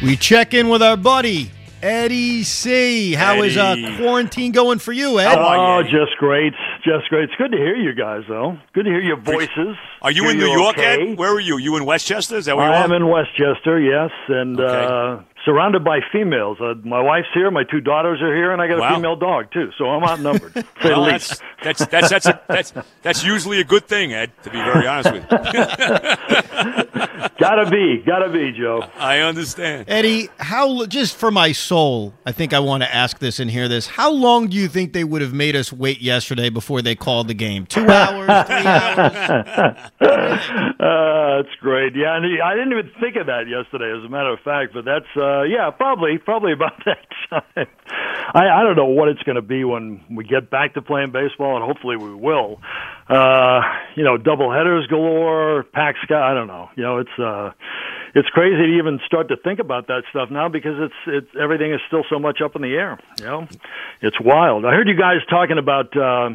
We check in with our buddy, Eddie C. How is quarantine going for you, Ed? Oh, just great. Just great. It's good to hear you guys, though. Good to hear your voices. Are you in New York, Ed? Where are you? You in Westchester? Is that where you are? I am in Westchester, yes, and surrounded by females. My wife's here, my 2 daughters are here, and I got a female dog, too, so I'm outnumbered, to say the least. That's usually a good thing, Ed, to be very honest with you. Gotta be, Joe. I understand. Eddie, just for my soul, I think I want to ask this and hear this. How long do you think they would have made us wait yesterday before they called the game? 2 hours, 3 hours? That's great. Yeah, I didn't even think of that yesterday, as a matter of fact, but that's, probably about that time. I don't know what it's going to be when we get back to playing baseball, and hopefully we will. Double headers galore, pack sky. I don't know. It's crazy to even start to think about that stuff now because it's everything is still so much up in the air. It's wild. I heard you guys talking about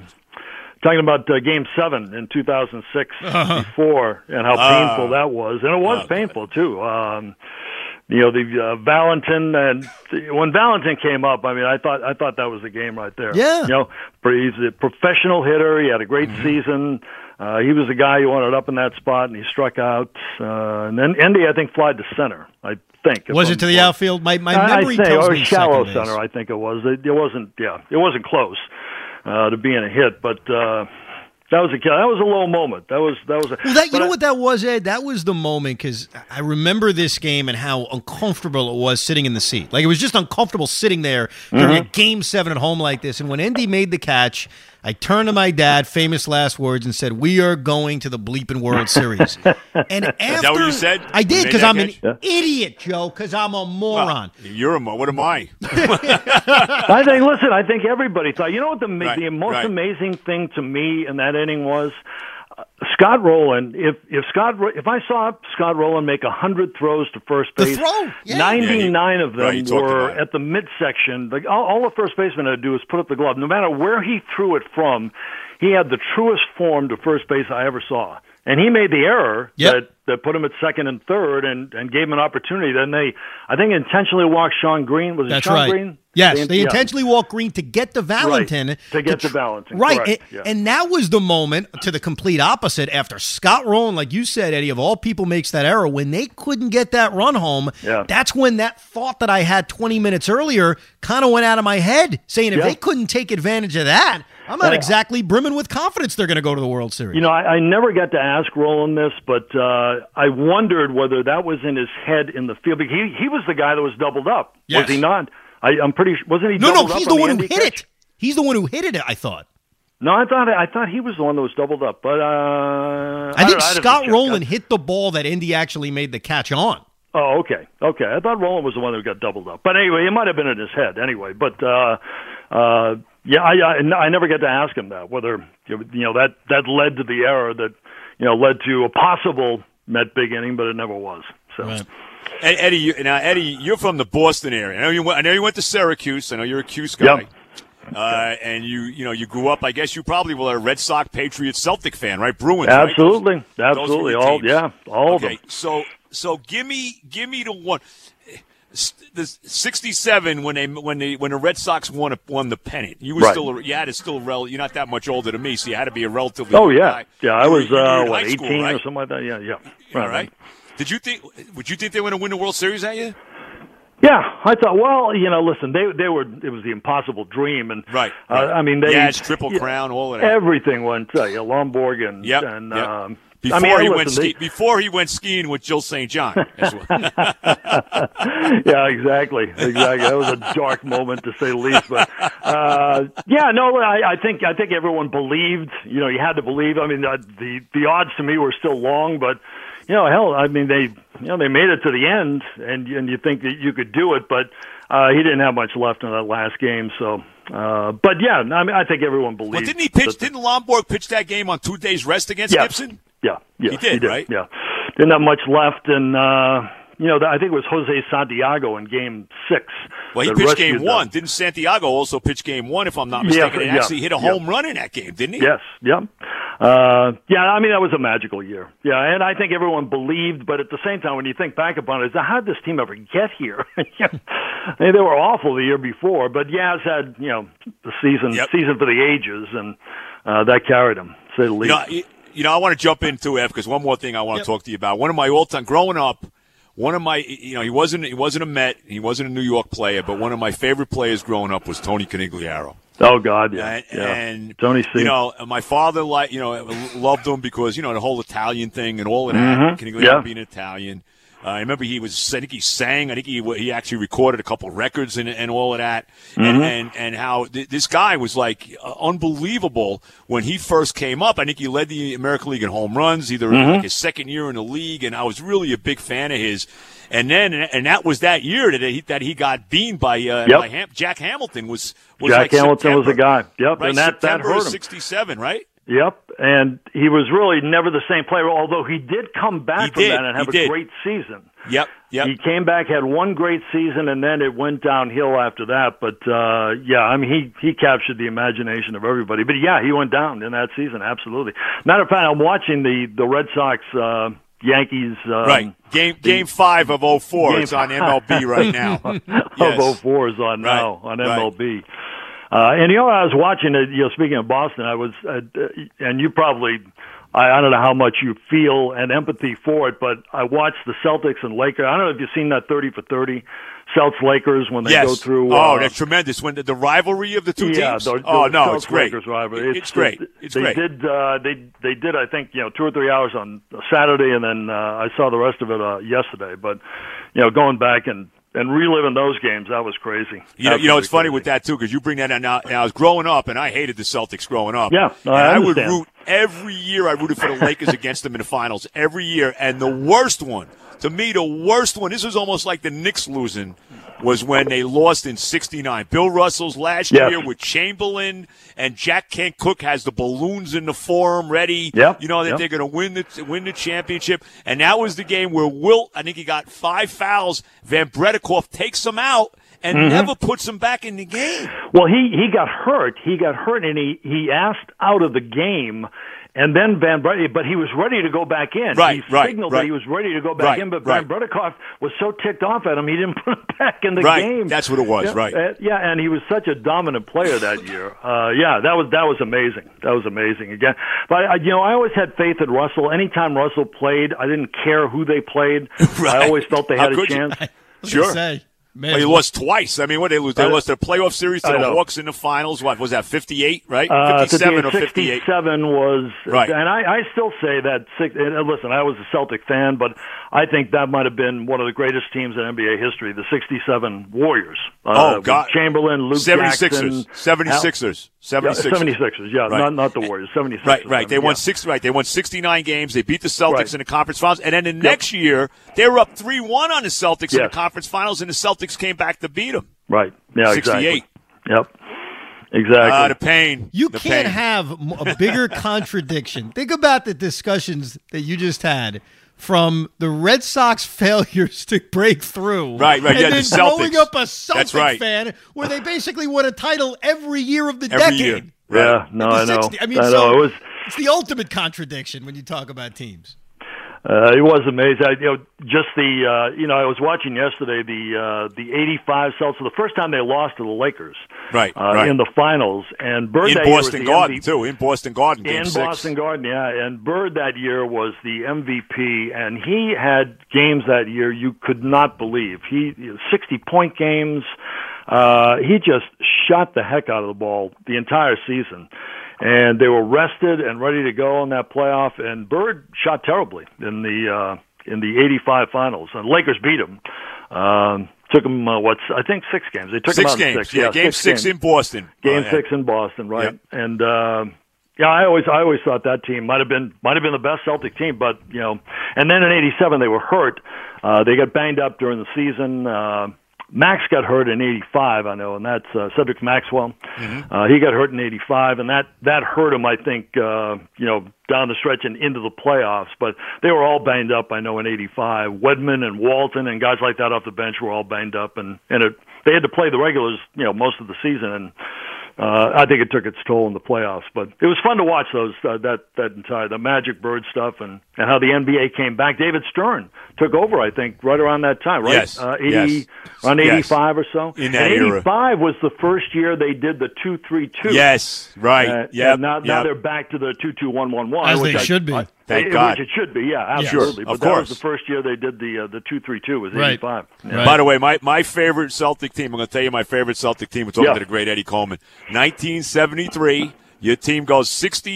Game 7 in 2006 before, and how painful that was, and it was painful too. The Valentin, and when Valentin came up, I mean, I thought that was the game right there. Yeah. He's a professional hitter. He had a great season. He was the guy who wanted up in that spot, and he struck out. And then Endy, I think, flied to center. I think was it to the outfield? My memory tells me shallow center. I think it was. It wasn't. Yeah, it wasn't close to being a hit, but. That was a low moment. That was. You know what that was, Ed? That was the moment because I remember this game and how uncomfortable it was sitting in the seat. Like it was just uncomfortable sitting there during a Game 7 at home like this. And when Endy made the catch, I turned to my dad, famous last words, and said, "We are going to the bleeping World Series." And after, is that what you said? I did because I'm an idiot, Joe. Because I'm a moron. You're a moron. What am I? I think everybody thought. You know what the most amazing thing to me in that inning was? Scott Rowland. If I saw Scott Rowland make 100 throws to first base, 99 of them were at the midsection. All the first baseman had to do was put up the glove. No matter where he threw it from, he had the truest form to first base I ever saw. And he made the error that put him at second and third and gave him an opportunity. Then I think, intentionally walked Sean Green. Was it Sean Green? Yes, they intentionally walked Green to get to Valentin. Right, to get to Valentin. Right, and that was the moment, to the complete opposite, after Scott Rowland, like you said, Eddie, of all people, makes that error. When they couldn't get that run home, that's when that thought that I had 20 minutes earlier kind of went out of my head, saying if they couldn't take advantage of that, I'm not exactly brimming with confidence they're going to go to the World Series. I never got to ask Roland this, but I wondered whether that was in his head in the field. Because he was the guy that was doubled up. Yes. Was he not? I'm pretty sure. Wasn't he doubled up? No, he's the one who hit it. He's the one who hit it, I thought. No, I thought he was the one that was doubled up. But I think Scott Rowland hit the ball that Endy actually made the catch on. Oh, okay. I thought Rowland was the one who got doubled up. But anyway, it might have been in his head anyway. But I never get to ask him that, whether that led to the error that led to a possible Met big inning, but it never was. So. Right. Eddie, you're from the Boston area. I know you went to Syracuse. I know you're a Cuse guy. Yep. And you grew up. I guess you probably were a Red Sox, Patriots, Celtic fan, right? Bruins. Absolutely, right? Absolutely. All of them. So give me the one. The 67 when the Red Sox won the pennant. You were you're not that much older than me, so you had to be a relatively young guy. I was 18 school, right? or something like that. Yeah. All right. Would you think they were going to win the World Series that year? Yeah, I thought. Well, listen, they were. It was the impossible dream, and right. I mean, it's Triple Crown, all of that. Everything went. Lombard and Before he went skiing with Jill St. John as well. Yeah, exactly. That was a dark moment to say the least. But I think everyone believed. You had to believe. I mean, the odds to me were still long, but I mean they made it to the end, and you think that you could do it, but he didn't have much left in that last game. So, but yeah, I mean, I think everyone believed. Well, didn't he pitch? Didn't Lombard pitch that game on 2 days rest against Gibson? Yeah, he did, right? Yeah, didn't have much left, and I think it was Jose Santiago in Game 6. Well, he pitched Game 1. Didn't Santiago also pitch Game 1? If I'm not mistaken, and actually hit a home run in that game, didn't he? Yes, yeah. I mean, that was a magical year. Yeah, and I think everyone believed, but at the same time, when you think back upon it, how did this team ever get here? I mean, they were awful the year before, but Yaz had, the season for the ages, and that carried him, to say the least. I want to jump into it because one more thing I want to talk to you about. One of my all-time, growing up, he wasn't a Met, he wasn't a New York player, but one of my favorite players growing up was Tony Conigliaro. Oh God, yeah. And Tony C. My father loved him because the whole Italian thing and all of that. Conigliaro being Italian. I remember he sang. I think he actually recorded a couple of records and all of that. And how this guy was unbelievable when he first came up. I think he led the American League in home runs, either his second year in the league, and I was really a big fan of his. And that was that year that he got beamed by Jack Hamilton. Jack Hamilton was the guy. Yep, right, and that hurt him. '67, right? Yep, and he was really never the same player, although he did come back from that and have a great season. Yep. He came back, had one great season, and then it went downhill after that. But, I mean, he captured the imagination of everybody. But, he went down in that season, absolutely. Matter of fact, I'm watching the Red Sox Yankees. Right. Game 5 of 04. It's on MLB right now. Of 04 is on now on MLB. And I was watching it. Speaking of Boston, I was, and you probably, I don't know how much you feel and empathy for it, but I watched the Celtics and Lakers. I don't know if you've seen that 30 for 30 Celtics Lakers when they go through. That's tremendous. When the rivalry of the two teams. It's great. Lakers rivalry. It's great. They did. I think 2 or 3 hours on Saturday, and then I saw the rest of it yesterday. But going back and reliving those games, that was crazy. It's funny with that, too, because you bring that out now. I was growing up, and I hated the Celtics growing up. Yeah, I would root every year. I rooted for the Lakers against them in the finals every year. And the worst one, this was almost like the Knicks losing, was when they lost in '69. Bill Russell's last year with Chamberlain, and Jack Kent Cook has the balloons in the forum ready. They're going to win the championship. And that was the game where Wilt, I think he got 5 fouls. Van Bredikoff takes him out and never puts him back in the game. Well, he got hurt. And he asked out of the game. And then but he was ready to go back in. He signaled that he was ready to go back in, but Van Bredikoff was so ticked off at him, he didn't put him back in the game. That's what it was, and he was such a dominant player that year. That was amazing. That was amazing again. But I always had faith in Russell. Anytime Russell played, I didn't care who they played. I always felt they had a chance. Sure. Well, he lost twice. I mean, what did they lose? They lost their playoff series to the Hawks in the finals. What was that, 58, right? 57 or 58? 67 was, right. And I still say that, listen, I was a Celtic fan, but I think that might have been one of the greatest teams in NBA history, the 67 Warriors. God. Chamberlain, Luke 76ers. Jackson. 76ers. 76ers, not the Warriors, 76ers. Right. They won 69 games. They beat the Celtics in the conference finals. And then the next year, they were up 3-1 on the Celtics in the conference finals, and the Celtics came back to beat them. Right. Yeah, 68. Exactly. Yep. Exactly. The pain. You can't have a bigger contradiction. Think about the discussions that you just had from the Red Sox failures to break through. Right. And then the Celtics. growing up a Celtic fan where they basically won a title every year of the decade. Year. Yeah, no, I know. I mean, it's the ultimate contradiction when you talk about teams. It was amazing. I was watching yesterday the '85 Celtics. The first time they lost to the Lakers, in the finals, and Bird in that Boston year was Garden MVP. too. In Boston Garden, Game 6. Boston Garden, and Bird that year was the MVP, and he had games that year you could not believe. 60-point games. He just shot the heck out of the ball the entire season. And they were rested and ready to go in that playoff. And Bird shot terribly in the '85 finals. And Lakers beat him. Took them I think 6 games. They took them out in 6. Yeah, Game 6 in Boston. Game 6 in Boston, right? Yep. And I always thought that team might have been the best Celtic team, but and then in '87 they were hurt. They got banged up during the season. Max got hurt in '85, I know, and that's Cedric Maxwell. He got hurt in '85, and that hurt him, I think, down the stretch and into the playoffs. But they were all banged up, I know, in '85. Wedman and Walton and guys like that off the bench were all banged up, and they had to play the regulars, most of the season. And I think it took its toll in the playoffs, but it was fun to watch those the Magic Bird stuff and how the NBA came back. David Stern took over, I think, right around that time, right? Yes. Around 85 or so. In that era. 85 was the first year they did the 2-3-2. Yes, right. Now they're back to the 2-2-1-1-1. As they should be. Thank God. Which it should be, yeah, absolutely. Sure, but that was the first year they did the 2-3-2 was 85. Yeah. By the way, my favorite Celtic team, I'm going to tell you my favorite Celtic team. We're talking to the great Eddie Coleman. 1973. Your team goes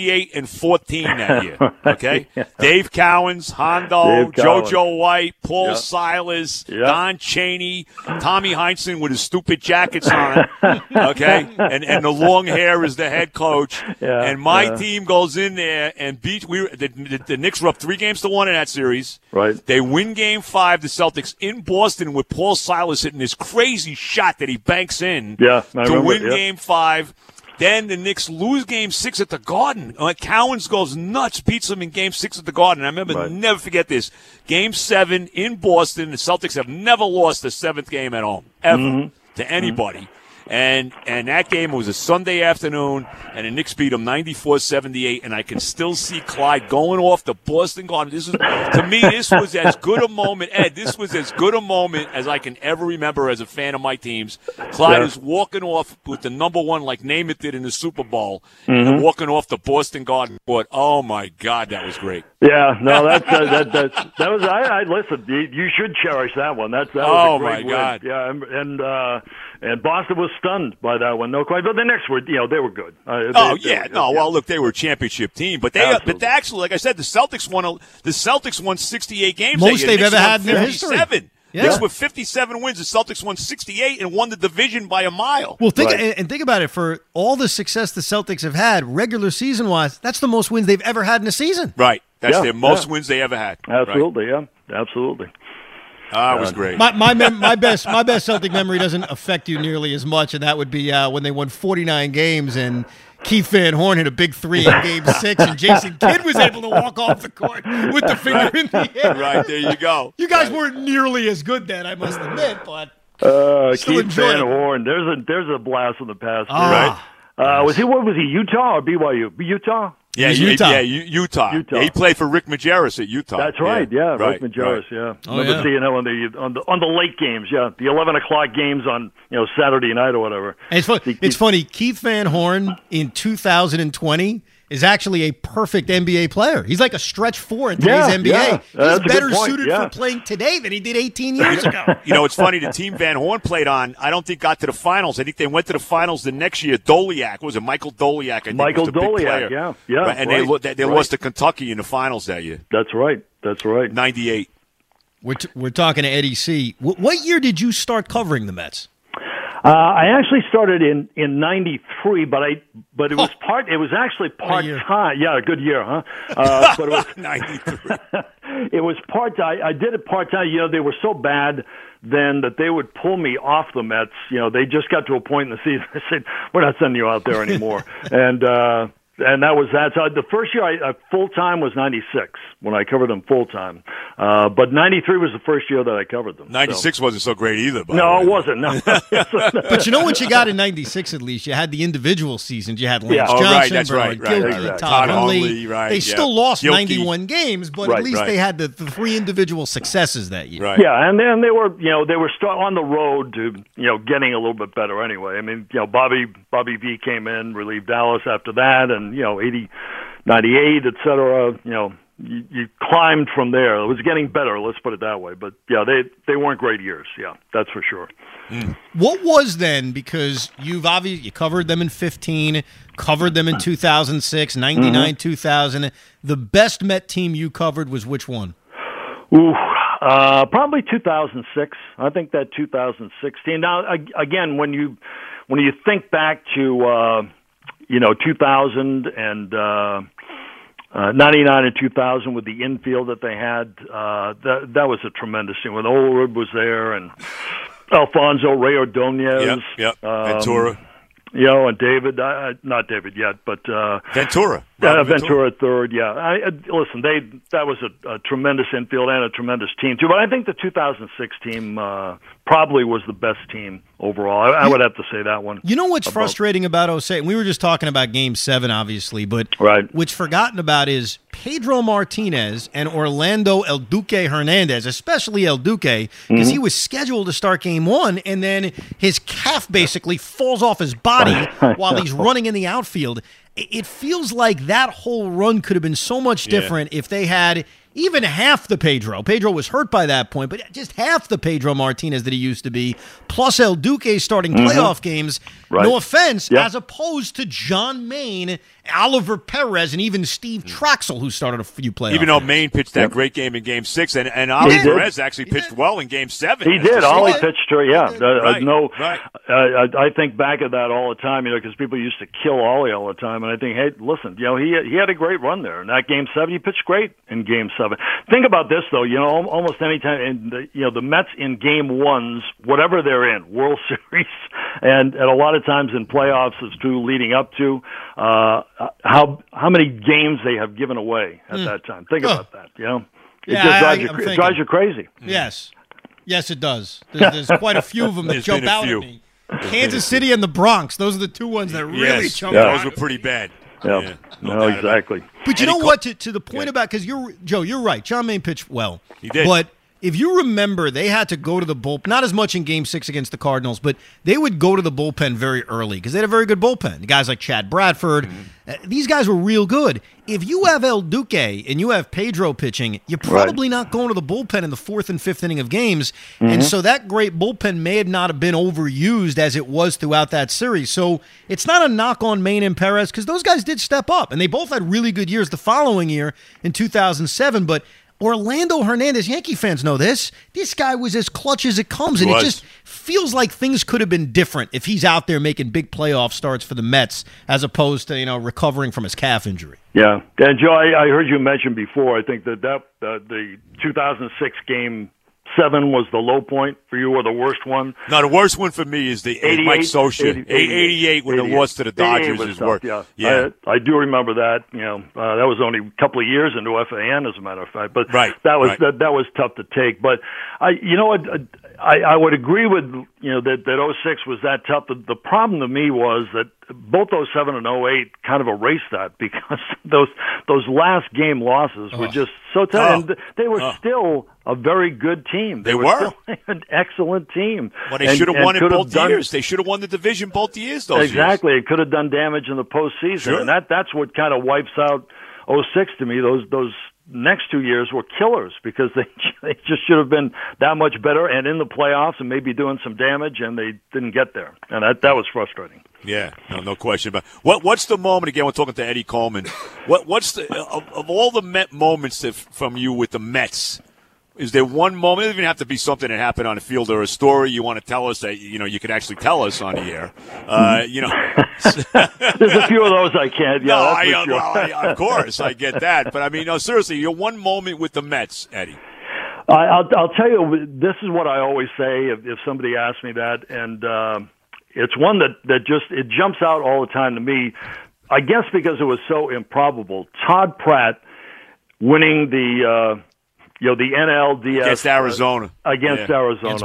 68-14 that year. Okay, Dave Cowens, Hondo, JoJo White, Paul Silas, Don Chaney, Tommy Heinsohn with his stupid jackets on. Okay, and the long hair is the head coach. And my team goes in there and beat. The Knicks were up 3-1 in that series. Right. They win Game 5. The Celtics in Boston with Paul Silas hitting this crazy shot that he banks in to win Game 5. Then the Knicks lose Game 6 at the Garden. Cowens goes nuts, beats them in Game 6 at the Garden. I remember, never forget this. Game 7 in Boston. The Celtics have never lost the 7th game at home, ever, to anybody. And that game was a Sunday afternoon, and the Knicks beat them 94-78, and I can still see Clyde going off the Boston Garden. To me, this was as good a moment, Ed, this was as good a moment as I can ever remember as a fan of my teams. Clyde is walking off with the number 1 like Namath did in the Super Bowl, and walking off the Boston Garden court. Oh, my God, that was great. Yeah, no, that was. I listen. You should cherish that one. That was a great win. God. Yeah, and Boston was stunned by that one. No quite, but the Knicks were, they were good. Well, look, they were a championship team, but but actually, like I said, the Celtics won 68 games. Most they've ever had in their history. Yeah. Knicks with 57 wins. The Celtics won 68 and won the division by a mile. Well, think about it. For all the success the Celtics have had, regular season-wise, that's the most wins they've ever had in a season. Right. That's their most wins they ever had. Absolutely, absolutely. It was great. My best Celtic memory doesn't affect you nearly as much, and that would be when they won 49 games and Keith Van Horn hit a big 3 in Game 6, and Jason Kidd was able to walk off the court with the finger in the air. Right, there you go. You guys weren't nearly as good then, I must admit, but Keith Van Horn. There's a blast from the past, right? Was he Utah or BYU? Utah. Yeah, Utah. Yeah, he played for Rick Majerus at Utah. That's right. Yeah, Rick Majerus. Right. Yeah, remember seeing him on the late games. Yeah, the 11:00 games on Saturday night or whatever. And it's funny. Keith Van Horn in 2020 is actually a perfect NBA player. He's like a stretch 4 in today's NBA. Yeah. He's better suited for playing today than he did 18 years ago. It's funny. The team Van Horn played on, I don't think got to the finals. I think they went to the finals the next year. Doliak, what was it? Michael Doliak, I think, Michael was the big player. Yeah. Right, and they lost to Kentucky in the finals that year. That's right. 98. We're talking to Eddie C. What year did you start covering the Mets? I actually started in '93, but it was actually part time. Yeah, a good year, huh? But it was '93. It was part time. I did it part time. They were so bad then that they would pull me off the Mets. They just got to a point in the season. They said, "We're not sending you out there anymore," and that was that. So the first year I full time was '96 when I covered them full time, but '93 was the first year that I covered them. '96 wasn't so great either. No, it wasn't. No. But what you got in '96 at least? You had the individual seasons. You had Lance Johnson, Bernard Gilkey, Todd Hundley. They still lost 91 games, but at least they had the 3 individual successes that year. Right. Yeah, and then they were on the road to getting a little bit better anyway. I mean, Bobby V came in, relieved Dallas after that, and 80, 98, et cetera. You climbed from there. It was getting better, let's put it that way. But yeah, they weren't great years. Yeah, that's for sure. What was then, because you covered them in 15, covered them in 2006, 99, 2000. The best Met team you covered was which one? Probably 2006. I think that 2016. Now, again, when you think back to 2000 and 99 and 2000 with the infield that they had, that was a tremendous thing. When Olerud was there and Alfonso, Ray Ordonez, Ventura. And David, not David yet, but Ventura. Ventura third. Yeah, listen, that was a tremendous infield and a tremendous team too. But I think the 2006 team probably was the best team overall. I would have to say that one. You know what's frustrating about 06? We were just talking about Game 7, obviously, but what's forgotten about is Pedro Martinez and Orlando El Duque Hernandez, especially El Duque, because he was scheduled to start Game 1, and then his calf basically falls off his body while he's running in the outfield. It feels like that whole run could have been so much different if they had even half the Pedro. Pedro was hurt by that point, but just half the Pedro Martinez that he used to be, plus El Duque starting playoff games. Right. No offense, as opposed to John Maine, Oliver Perez, and even Steve Troxell, who started a few playoffs. Even though Maine pitched that great game in Game 6, and Oliver Perez actually pitched well in Game 7. He did. Ollie pitched her, I think back at that all the time, because people used to kill Ollie all the time, and I think, hey, listen, he had a great run there. In that Game 7, he pitched great in Game 7. Think about this, though. Almost any time, and the Mets in Game 1s, whatever they're in, World Series, and a lot of times in playoffs, it's true leading up to how many games they have given away at that time. Think about that. It drives you crazy. Yes, it does. There's quite a few of them that jump out at me. Kansas City and the Bronx; those are the two ones that really jump out. Those were pretty bad. Yeah. No, exactly. But you know what? To the point about, because you're right. John Maine pitched well. He did. But if you remember, they had to go to the bullpen, not as much in Game 6 against the Cardinals, but they would go to the bullpen very early because they had a very good bullpen. Guys like Chad Bradford, these guys were real good. If you have El Duque and you have Pedro pitching, you're probably not going to the bullpen in the 4th and 5th inning of games. And so that great bullpen may not have been overused as it was throughout that series. So it's not a knock on Maine and Perez because those guys did step up, and they both had really good years the following year in 2007, but Orlando Hernandez, Yankee fans know this. This guy was as clutch as it comes, and it just feels like things could have been different if he's out there making big playoff starts for the Mets as opposed to recovering from his calf injury. Yeah, and Joe, I heard you mention before. I think that the 2006 Game 7 was the low point for you, or the worst one? No, the worst one for me is the Mike Scioscia. 88 when it lost to the Dodgers is worse. Yeah. I do remember that. That was only a couple of years into FAN, as a matter of fact. But that was tough to take. But I would agree with that 06 was that tough. The problem to me was that both 07 and 08 kind of erased that because those last game losses were just so tough. And they were still a very good team. They were still an excellent team. Well, they should have won it both years. They should have won the division both years. Exactly. It could have done damage in the postseason. Sure. And that's what kind of wipes out 06 to me. Those next 2 years were killers because they just should have been that much better and in the playoffs and maybe doing some damage, and they didn't get there. And that was frustrating. Yeah, no question about it. What's the moment, again, we're talking to Eddie Coleman, what's the of all the Met moments from you with the Mets, is there one moment, it doesn't even have to be something that happened on the field or a story you want to tell us that, you could actually tell us on the air? There's a few of those I can't. Of course, I get that. But, seriously, your one moment with the Mets, Eddie. I'll tell you, this is what I always say if somebody asks me that, and it's one that just it jumps out all the time to me, I guess because it was so improbable. Todd Pratt winning the NLDS against Arizona. Arizona.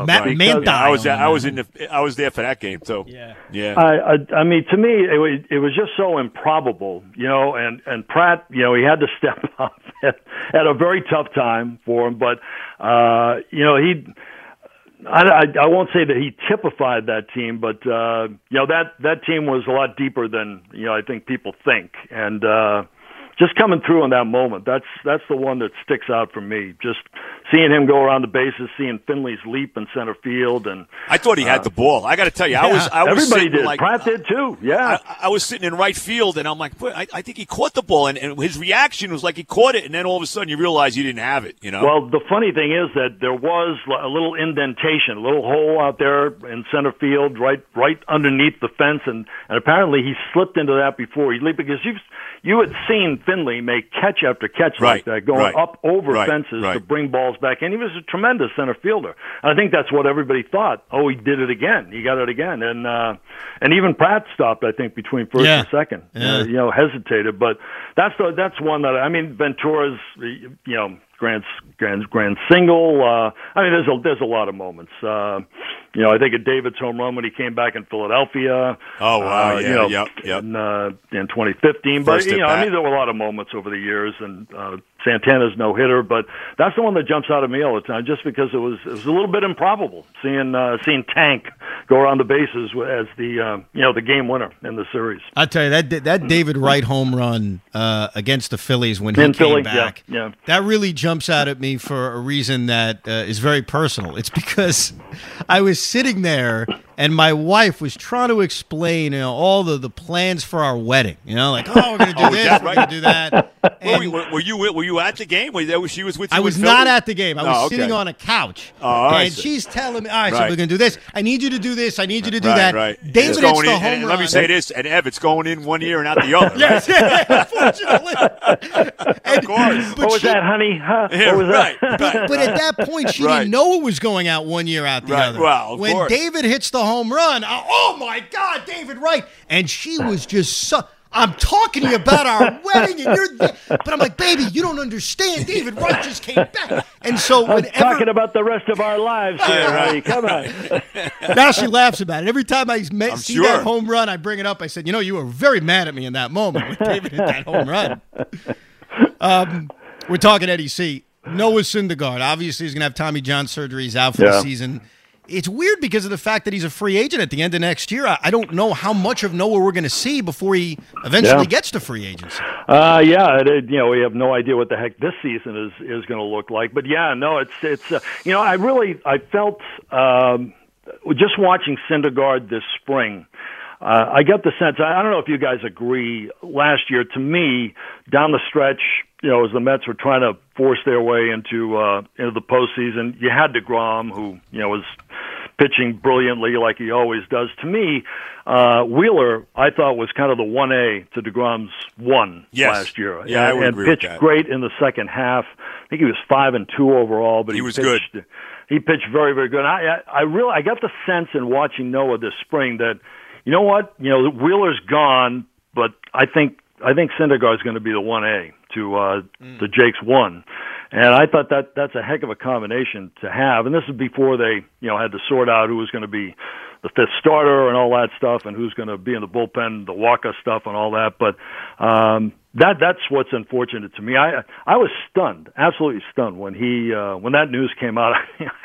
I was there for that game too. Yeah. I mean, to me, it was just so improbable, and Pratt, he had to step up at a very tough time for him, but I won't say that he typified that team, but that team was a lot deeper than I think people think, and just coming through in that moment, that's the one that sticks out for me. Just seeing him go around the bases, seeing Finley's leap in center field, and I thought he had the ball. I got to tell you, I was everybody did. Like, Pratt did too. Yeah, I was sitting in right field, and I'm like, I think he caught the ball, and his reaction was like he caught it, and then all of a sudden you realize you didn't have it. Well, the funny thing is that there was a little indentation, a little hole out there in center field, right underneath the fence, and apparently he slipped into that before he leaped, because you had seen Finley make catch after catch like that, going up over fences to bring balls falls back in. He was a tremendous center fielder. And I think that's what everybody thought. Oh, he did it again. He got it again. And even Pratt stopped, I think, between first and second. Yeah. Hesitated. But that's one that, I mean, Ventura's, grand single. I mean, there's a lot of moments. I think of David's home run when he came back in Philadelphia. Oh wow, in 2015. But I mean, there were a lot of moments over the years, and Santana's no hitter. But that's the one that jumps out at me all the time, just because it was a little bit improbable seeing Tank go around the bases as the game winner in the series. I tell you that David Wright home run against the Phillies when he came back, that really jumps out at me for a reason that is very personal. It's because I was sitting there and my wife was trying to explain all the plans for our wedding. Like, we're going to do this, we're going to do that. And were you at the game? She was with you? I was not at the game. I was sitting on a couch. And she's telling me, all right, so we're going to do this. I need you to do this. I need you to do that. Right. David hits the home run. And let me say this, and Ev, it's going in one ear and out the other. Yes, unfortunately. Of course. What was that, honey? Huh? What was that? But at that point, she didn't know it was going out one ear out the other. Well, when course. David hits the home run, oh my God, David Wright. And she was just I'm talking to you about our wedding, and you're there. But I'm like, baby, you don't understand. David Wright just came back. And so I'm talking about the rest of our lives here, honey. Come on. Now she laughs about it. Every time I see that home run, I bring it up. I said, you were very mad at me in that moment when David hit that home run. We're talking Eddie C. Noah Syndergaard. Obviously, he's going to have Tommy John surgery. He's out for the season. It's weird because of the fact that he's a free agent at the end of next year. I don't know how much of Noah we're going to see before he eventually gets to free agency. We have no idea what the heck this season is going to look like. But it's I felt just watching Syndergaard this spring. I got the sense, I don't know if you guys agree, last year, to me, down the stretch, as the Mets were trying to force their way into the postseason, you had DeGrom, who, was pitching brilliantly like he always does. To me, Wheeler, I thought, was kind of the 1A to DeGrom's 1 last year. Yeah, I would agree pitched with that. Great in the second half. I think he was 5-2 overall, but he was pitched good. He pitched very, very good. I got the sense in watching Noah this spring that, you know what? Wheeler's gone, but I think Syndergaard's going to be the 1A to Jake's 1. And I thought that's a heck of a combination to have. And this is before they, had to sort out who was going to be the fifth starter and all that stuff, and who's going to be in the bullpen, the Walker stuff and all that. But that's what's unfortunate to me. I was stunned, absolutely stunned when when that news came out.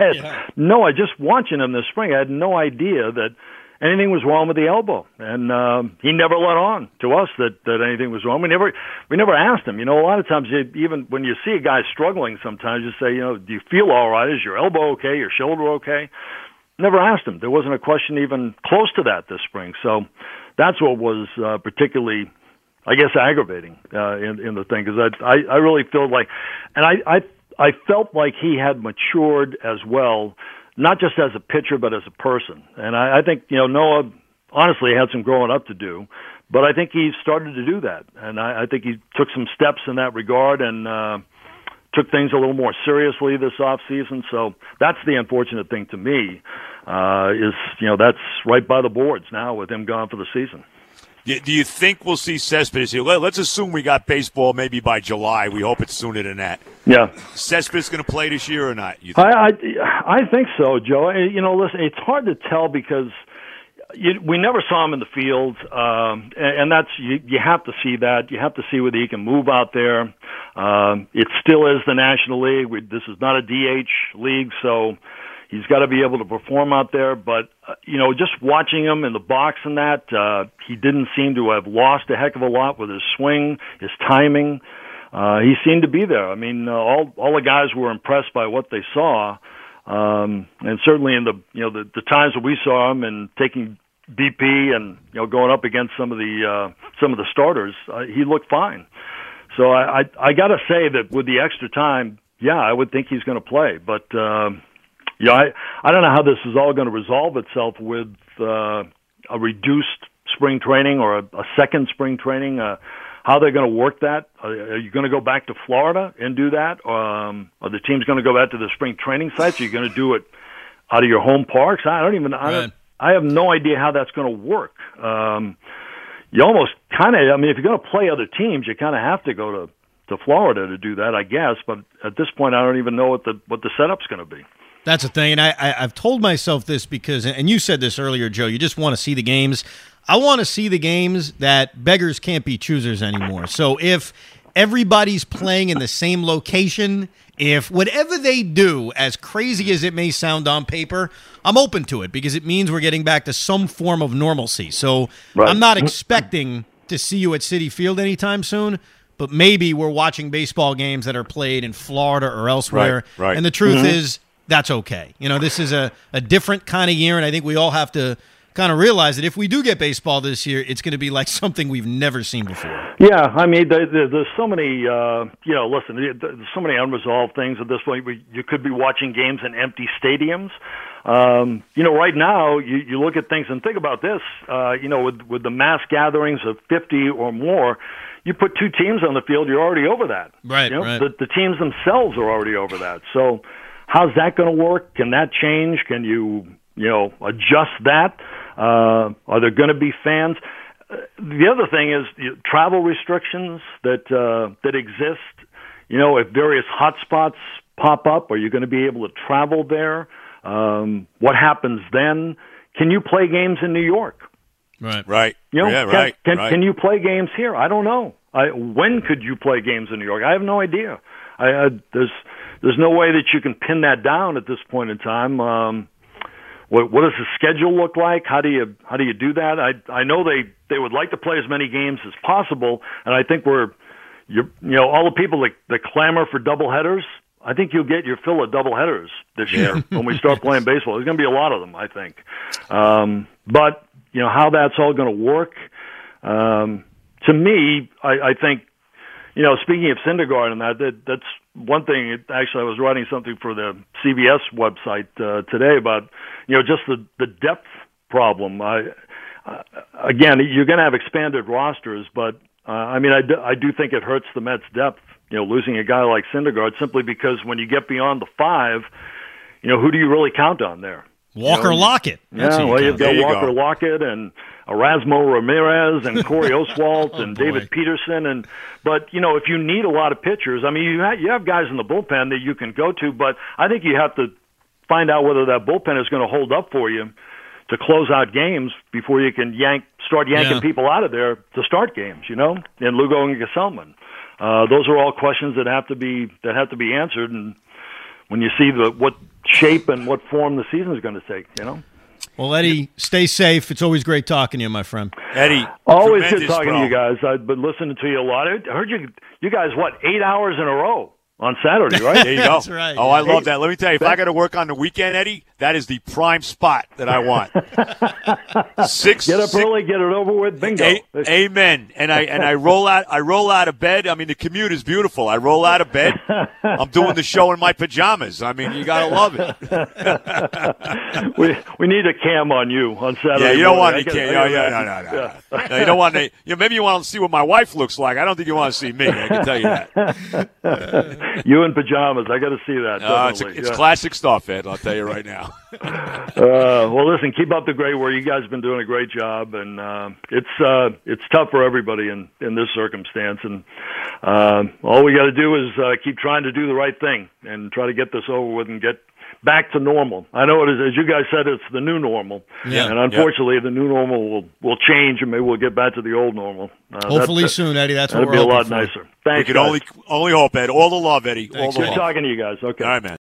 I just watching him this spring, I had no idea that anything was wrong with the elbow, and he never let on to us that anything was wrong. We never asked him. A lot of times, even when you see a guy struggling, sometimes you say, do you feel all right? Is your elbow okay? Your shoulder okay? Never asked him. There wasn't a question even close to that this spring. So that's what was particularly, I guess, aggravating in the thing, because I really feel like, and I felt like he had matured as well. Not just as a pitcher, but as a person. And I think, Noah honestly had some growing up to do, but I think he started to do that. And I think he took some steps in that regard and took things a little more seriously this offseason. So that's the unfortunate thing to me, is, that's right by the boards now with him gone for the season. Do you think we'll see Cespedes here? Let's assume we got baseball maybe by July. We hope it's sooner than that. Yeah. Cespedes going to play this year or not? You think? I think so, Joe. Listen, it's hard to tell because we never saw him in the field, and that's you have to see that. You have to see whether he can move out there. It still is the National League. This is not a DH league, so he's got to be able to perform out there. But, just watching him in the box and that, he didn't seem to have lost a heck of a lot with his swing, his timing. He seemed to be there. I mean, all the guys were impressed by what they saw. And certainly in the times that we saw him and taking BP and, going up against some of the starters, he looked fine. So I got to say that with the extra time, I would think he's going to play. But, I don't know how this is all going to resolve itself with a reduced spring training or a second spring training. How how they're going to work that. Are you going to go back to Florida and do that? Are the teams going to go back to the spring training sites? Are you going to do it out of your home parks? I have no idea how that's going to work. You almost kind of, I mean, if you're going to play other teams, you kind of have to go to Florida to do that, I guess. But at this point, I don't even know what the setup's going to be. That's the thing, and I've told myself this because, and you said this earlier, Joe, you just want to see the games. I want to see the games that beggars can't be choosers anymore. So if everybody's playing in the same location, if whatever they do, as crazy as it may sound on paper, I'm open to it because it means we're getting back to some form of normalcy. So I'm not expecting to see you at Citi Field anytime soon, but maybe we're watching baseball games that are played in Florida or elsewhere. Right. And the truth is, that's okay. You know, this is a different kind of year, and I think we all have to kind of realize that if we do get baseball this year, it's going to be like something we've never seen before. Yeah, I mean, there's so many, listen, there's so many unresolved things at this point. You could be watching games in empty stadiums. Right now, you look at things and think about this, with the mass gatherings of 50 or more, you put two teams on the field, you're already over that. Right, right. The teams themselves are already over that. So how's that going to work? Can that change? Can you adjust that? Are there going to be fans? The other thing is travel restrictions that exist. If various hotspots pop up, are you going to be able to travel there? What happens then? Can you play games in New York? Right. Can you play games here? I don't know. When could you play games in New York? I have no idea. There's no way that you can pin that down at this point in time. What does the schedule look like? How do you do that? I know they would like to play as many games as possible, and I think all the people that clamor for doubleheaders, I think you'll get your fill of doubleheaders this year when we start playing baseball. There's going to be a lot of them, I think. But how that's all going to work, to me, I think. Speaking of Syndergaard and that's one thing. Actually, I was writing something for the CBS website today about just the depth problem. Again, you're going to have expanded rosters, but I do think it hurts the Mets' depth. Losing a guy like Syndergaard simply because when you get beyond the 5, who do you really count on there? Walker Lockett. You've got Walker Lockett and Erasmo Ramirez and Corey Oswalt and David Peterson. But if you need a lot of pitchers, I mean, you have guys in the bullpen that you can go to, but I think you have to find out whether that bullpen is going to hold up for you to close out games before you can start yanking people out of there to start games, and Lugo and Gesellman. Those are all questions that have to be answered, and when you see what shape and what form the season is going to take, Well, Eddie, stay safe. It's always great talking to you, my friend. Eddie, always good talking to you guys. I've been listening to you a lot. I heard you guys 8 hours in a row on Saturday, right? There you go. That's right. Oh, I love that. Let me tell you, if I got to work on the weekend, Eddie, that is the prime spot that I want. Get up early, get it over with, bingo. Amen. And I roll out of bed. I mean, the commute is beautiful. I roll out of bed. I'm doing the show in my pajamas. I mean, you got to love it. we need a cam on you on Saturday. Yeah, you don't want any cam. No, you don't want to. Maybe you want to see what my wife looks like. I don't think you want to see me. I can tell you that. You in pajamas. I got to see that. It's classic stuff, Ed. I'll tell you right now. Well, listen, keep up the great work. You guys have been doing a great job, and it's tough for everybody in this circumstance. And all we got to do is keep trying to do the right thing and try to get this over with and get back to normal. I know it is, as you guys said, it's the new normal. Yeah. And unfortunately, the new normal will change, and maybe we'll get back to the old normal. Hopefully soon, Eddie. That's what we're hoping hoping for. That'd be a lot nicer. Thanks, we can only hope, Ed. All the love, Eddie. Thanks. Good talking to you guys. Okay. All right, man.